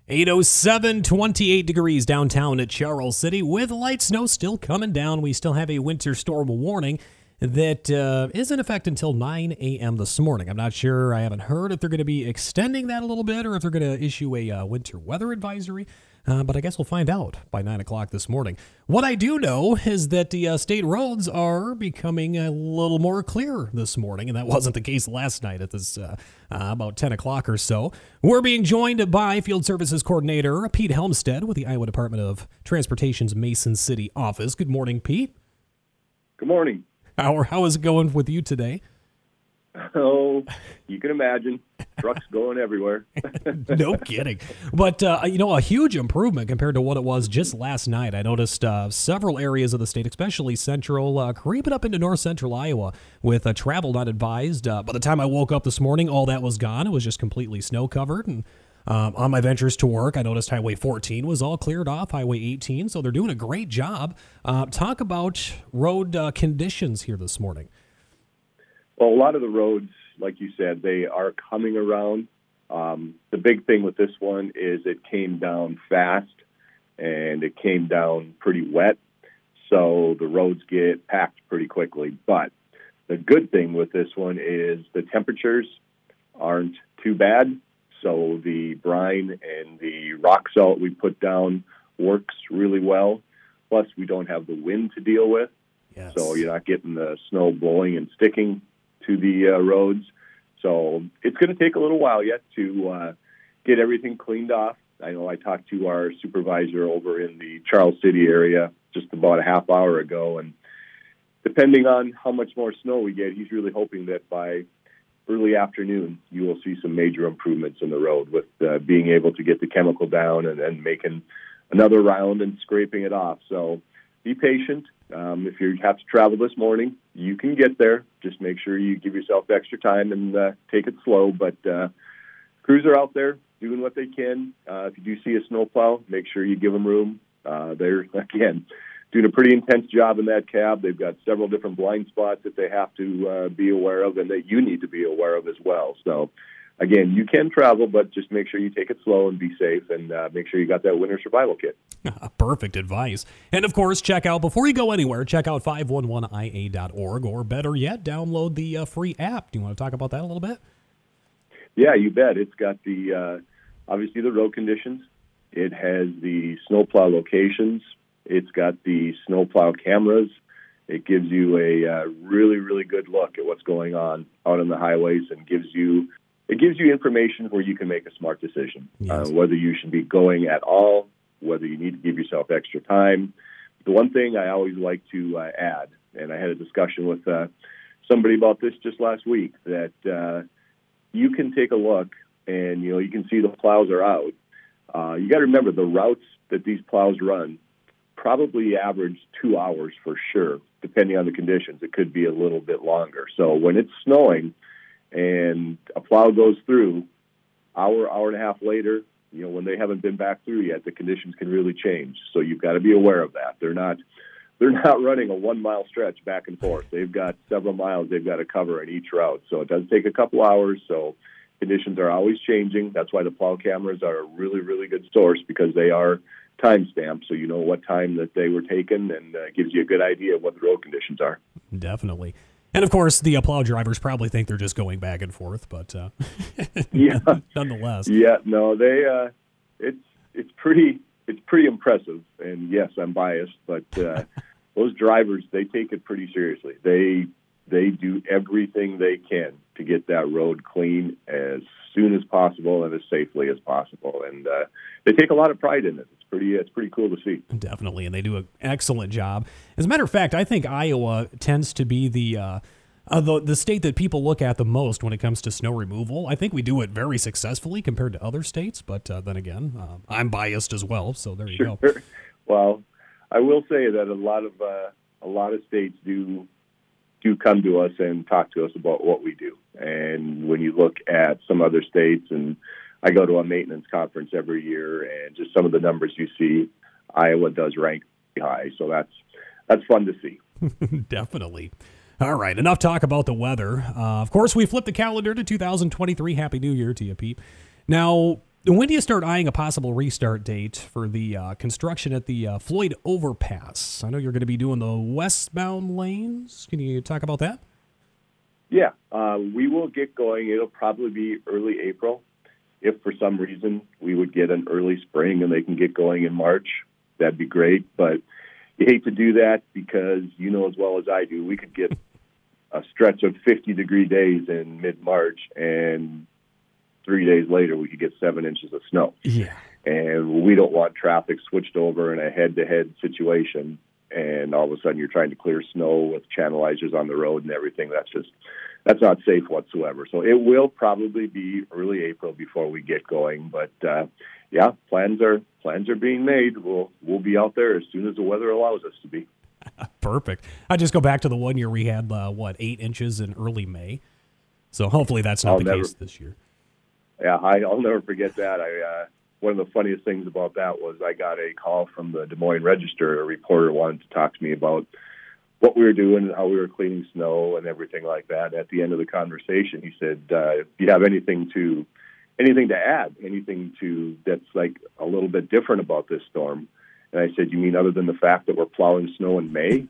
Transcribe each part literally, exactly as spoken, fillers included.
eight oh seven, twenty-eight degrees downtown at Charles City with light snow still coming down. We still have a winter storm warning that uh, is in effect until nine a.m. this morning. I'm not sure. I haven't heard if they're going to be extending that a little bit or if they're going to issue a uh, winter weather advisory. Uh, but I guess we'll find out by nine o'clock this morning. What I do know is that the uh, state roads are becoming a little more clear this morning, and that wasn't the case last night at this uh, uh, about ten o'clock or so. We're being joined by Field Services Coordinator Pete Helmstead with the Iowa Department of Transportation's Mason City office. Good morning, Pete. Good morning. How, how is it going with you today? Oh, you can imagine. Trucks going everywhere. No kidding. But, uh, you know, a huge improvement compared to what it was just last night. I noticed uh, several areas of the state, especially central, uh, creeping up into north central Iowa with uh, travel not advised. Uh, by the time I woke up this morning, all that was gone. It was just completely snow covered. And um, on my ventures to work, I noticed Highway fourteen was all cleared off, Highway eighteen. So they're doing a great job. Uh, talk about road uh, conditions here this morning. Well, a lot of the roads, like you said, they are coming around. Um, the big thing with this one is it came down fast, and it came down pretty wet, so the roads get packed pretty quickly. But the good thing with this one is the temperatures aren't too bad, so the brine and the rock salt we put down works really well. Plus, we don't have the wind to deal with, Yes. So you're not getting the snow blowing and sticking to the uh, roads. So it's going to take a little while yet to uh, get everything cleaned off. I know I talked to our supervisor over in the Charles City area just about a half hour ago, and depending on how much more snow we get, he's really hoping that by early afternoon you will see some major improvements in the road with uh, being able to get the chemical down and then making another round and scraping it off. So be patient. Um, if you have to travel this morning, you can get there. Just make sure you give yourself extra time and uh, take it slow. But uh, crews are out there doing what they can. Uh, if you do see a snowplow, make sure you give them room. Uh, they're, again, doing a pretty intense job in that cab. They've got several different blind spots that they have to uh, be aware of and that you need to be aware of as well. So, again, you can travel, but just make sure you take it slow and be safe, and uh, make sure you got that winter survival kit. Perfect advice. And, of course, check out, before you go anywhere, check out five one one I A dot org, or better yet, download the uh, free app. Do you want to talk about that a little bit? Yeah, you bet. It's got the, uh, obviously, the road conditions. It has the snowplow locations. It's got the snowplow cameras. It gives you a uh, really, really good look at what's going on out on the highways, and gives you It gives you information where you can make a smart decision, Yes. uh, whether you should be going at all, whether you need to give yourself extra time. The one thing I always like to uh, add, and I had a discussion with uh, somebody about this just last week, that uh, you can take a look and, you know, you can see the plows are out. Uh, you got to remember the routes that these plows run probably average two hours for sure, depending on the conditions. It could be a little bit longer. So when it's snowing and a plow goes through, hour, hour and a half later, you know, when they haven't been back through yet, the conditions can really change. So you've got to be aware of that. They're not they're not running a one-mile stretch back and forth. They've got several miles they've got to cover in each route. So it does take a couple hours. So conditions are always changing. That's why the plow cameras are a really, really good source, because they are time-stamped, so you know what time that they were taken, and uh, gives you a good idea of what the road conditions are. Definitely. And, of course, the uh, plow drivers probably think they're just going back and forth, but uh, yeah, nonetheless. Yeah, no, they uh, it's it's pretty it's pretty impressive. And yes, I'm biased, but uh, those drivers, they take it pretty seriously. They they do everything they can to get that road clean as soon as possible and as safely as possible. And uh, they take a lot of pride in it. It's pretty it's pretty cool to see. Definitely, and they do an excellent job. As a matter of fact, I think Iowa tends to be the uh, uh, the the state that people look at the most when it comes to snow removal. I think we do it very successfully compared to other states, but uh, then again, uh, I'm biased as well, so there you Sure. go. Well, I will say that a lot of uh, a lot of states do do come to us and talk to us about what we do. And when you look at some other states, and I go to a maintenance conference every year, and just some of the numbers you see, Iowa does rank high. So that's that's fun to see. Definitely. All right, enough talk about the weather. Uh, of course, we flipped the calendar to two thousand twenty-three. Happy New Year to you, Pete. Now, When do you start eyeing a possible restart date for the uh, construction at the uh, Floyd Overpass? I know you're going to be doing the westbound lanes. Can you talk about that? Yeah, uh, we will get going. It'll probably be early April. If for some reason we would get an early spring and they can get going in March, that'd be great. But you hate to do that because you know as well as I do, we could get a stretch of fifty-degree days in mid-March, and three days later we could get seven inches of snow. Yeah. And we don't want traffic switched over in a head-to-head situation, and all of a sudden you're trying to clear snow with channelizers on the road and everything. That's just, that's not safe whatsoever. So it will probably be early April before we get going. But, uh, yeah, plans are plans are being made. We'll, we'll be out there as soon as the weather allows us to be. Perfect. I just go back to the one year we had, uh, what, eight inches in early May. So hopefully that's not I'll the never, case this year. Yeah, I, I'll never forget that. I uh, one of the funniest things about that was I got a call from the Des Moines Register. A reporter wanted to talk to me about what we were doing and how we were cleaning snow and everything like that. At the end of the conversation, he said, uh, "Do you have anything to anything to add? Anything to that's like a little bit different about this storm?" And I said, "You mean other than the fact that we're plowing snow in May?"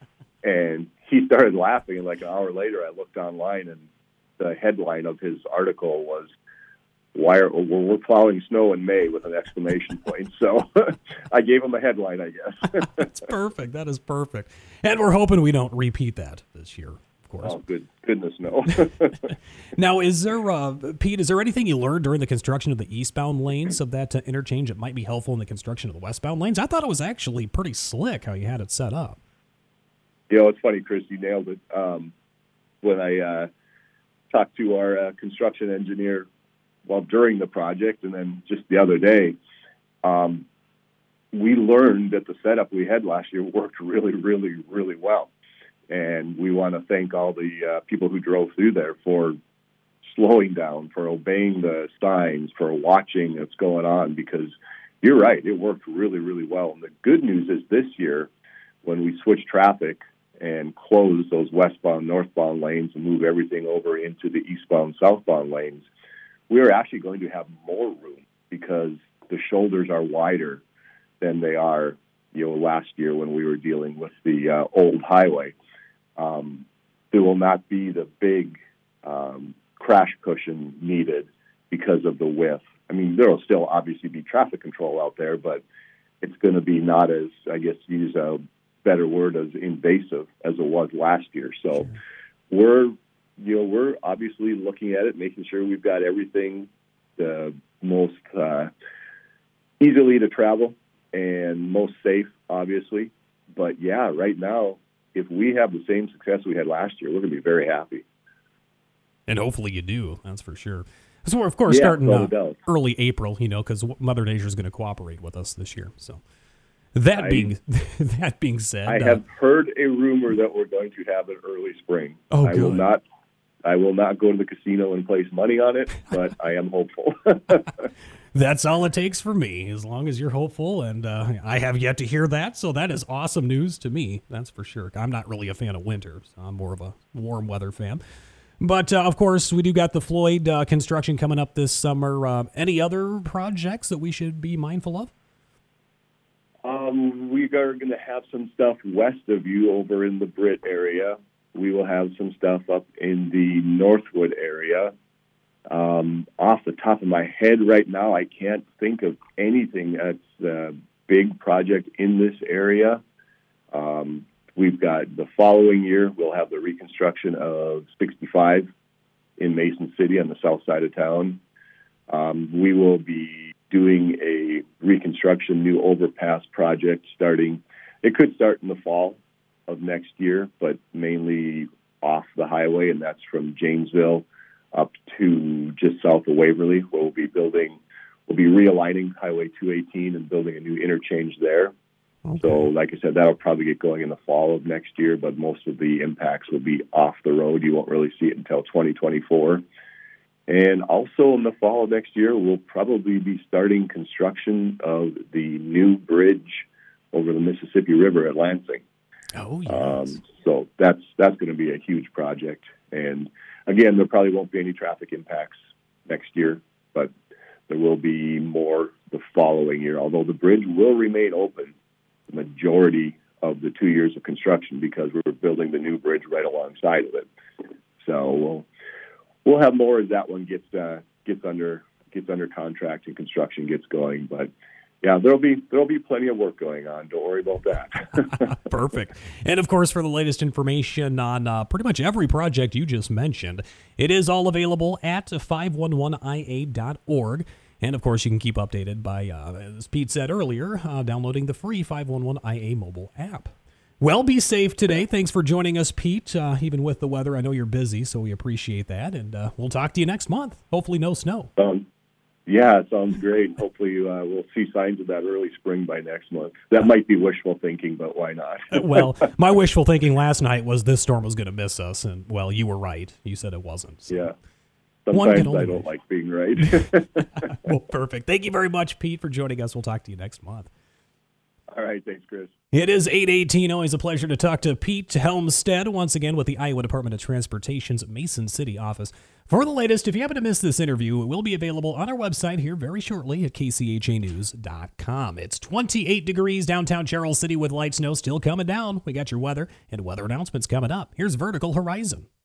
And he started laughing. And like an hour later, I looked online, and the headline of his article was, "Why are well, we're plowing snow in May?" with an exclamation point. So I gave him a headline, I guess. That's perfect. That is perfect. And we're hoping we don't repeat that this year, of course. Oh, good goodness, no. Now, is there, uh, Pete, is there anything you learned during the construction of the eastbound lanes of that uh, interchange that might be helpful in the construction of the westbound lanes? I thought it was actually pretty slick how you had it set up. You know, it's funny, Chris, you nailed it. Um, when I uh, talked to our uh, construction engineer well, during the project, and then just the other day, um, we learned that the setup we had last year worked really, really, really well. And we want to thank all the uh, people who drove through there for slowing down, for obeying the signs, for watching what's going on, because you're right, it worked really, really well. And the good news is this year, when we switch traffic and close those westbound, northbound lanes and move everything over into the eastbound, southbound lanes, we are actually going to have more room because the shoulders are wider than they are, you know, last year when we were dealing with the uh, old highway. Um, there will not be the big um, crash cushion needed because of the width. I mean, there will still obviously be traffic control out there, but it's going to be not as, I guess, use a better word, as invasive as it was last year. So sure. we're You know, we're obviously looking at it, making sure we've got everything the most uh, easily to travel and most safe, obviously. But, yeah, right now, if we have the same success we had last year, we're going to be very happy. And hopefully you do, that's for sure. So we're, of course, yeah, starting no uh, early April, you know, because Mother Nature is going to cooperate with us this year. So that I, being that being said, I uh, have heard a rumor that we're going to have an early spring. Oh, I good. will not. I will not go to the casino and place money on it, but I am hopeful. That's all it takes for me, as long as you're hopeful, and uh, I have yet to hear that, so that is awesome news to me, that's for sure. I'm not really a fan of winter, so I'm more of a warm weather fan. But, uh, of course, we do got the Floyd uh, construction coming up this summer. Uh, any other projects that we should be mindful of? Um, we are going to have some stuff west of you over in the Britt area. We will have some stuff up in the Northwood area. Um, off the top of my head right now, I can't think of anything that's a big project in this area. Um, we've got the following year, we'll have the reconstruction of sixty-five in Mason City on the south side of town. Um, we will be doing a reconstruction new overpass project starting, it could start in the fall of next year, but mainly off the highway, and that's from Janesville up to just south of Waverly, where we'll be building, we'll be realigning Highway two eighteen and building a new interchange there. Okay. So, like I said, that'll probably get going in the fall of next year, but most of the impacts will be off the road. You won't really see it until twenty twenty-four. And also in the fall of next year, we'll probably be starting construction of the new bridge over the Mississippi River at Lansing. Oh, yes. Um, so that's that's going to be a huge project. And again, there probably won't be any traffic impacts next year, but there will be more the following year, although the bridge will remain open the majority of the two years of construction because we're building the new bridge right alongside of it. So we'll we'll have more as that one gets uh, gets under gets under contract and construction gets going. But yeah, there'll be there'll be plenty of work going on. Don't worry about that. Perfect. And of course, for the latest information on uh, pretty much every project you just mentioned, it is all available at five one one I A dot org. And of course, you can keep updated by, uh, as Pete said earlier, uh, downloading the free five one one I A mobile app. Well, be safe today. Thanks for joining us, Pete. Uh, even with the weather, I know you're busy, so we appreciate that. And uh, we'll talk to you next month. Hopefully, no snow. Um, yeah, it sounds great. Hopefully, uh, we'll see signs of that early spring by next month. That might be wishful thinking, but why not? Well, my wishful thinking last night was this storm was going to miss us, and well, you were right. You said it wasn't. So. Yeah. Sometimes I don't like being right. Well, perfect. Thank you very much, Pete, for joining us. We'll talk to you next month. All right. Thanks, Chris. It is eight eighteen. Always a pleasure to talk to Pete Helmstead once again with the Iowa Department of Transportation's Mason City office. For the latest, if you happen to miss this interview, it will be available on our website here very shortly at K C H A news dot com. It's twenty-eight degrees downtown Charles City with light snow still coming down. We got your weather and weather announcements coming up. Here's Vertical Horizon.